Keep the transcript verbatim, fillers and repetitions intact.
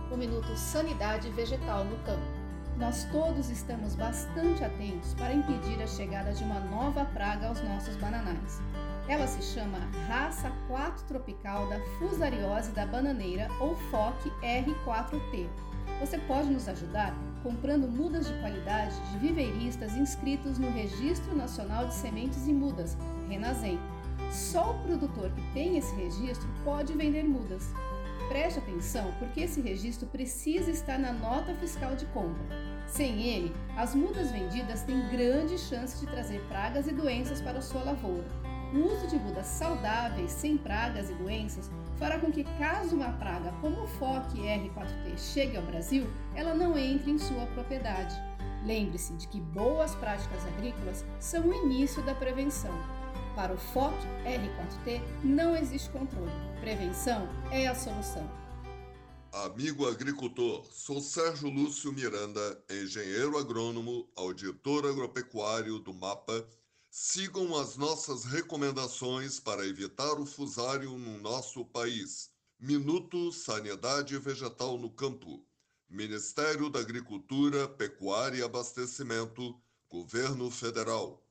o Minuto Sanidade Vegetal no Campo. Nós todos estamos bastante atentos para impedir a chegada de uma nova praga aos nossos bananais. Ela se chama raça quatro tropical da fusariose da bananeira ou F O C R quatro T. Você pode nos ajudar comprando mudas de qualidade de viveiristas inscritos no Registro Nacional de Sementes e Mudas, Renasem. Só o produtor que tem esse registro pode vender mudas. Preste atenção porque esse registro precisa estar na nota fiscal de compra. Sem ele, as mudas vendidas têm grande chance de trazer pragas e doenças para a sua lavoura. O uso de mudas saudáveis, sem pragas e doenças, fará com que, caso uma praga como o F O C R quatro T chegue ao Brasil, ela não entre em sua propriedade. Lembre-se de que boas práticas agrícolas são o início da prevenção. Para o F O C R quatro T não existe controle. Prevenção é a solução. Amigo agricultor, sou Sérgio Lúcio Miranda, engenheiro agrônomo, auditor agropecuário do MAPA. Sigam as nossas recomendações para evitar o fusário no nosso país. Minuto Sanidade Vegetal no Campo. Ministério da Agricultura, Pecuária e Abastecimento, Governo Federal.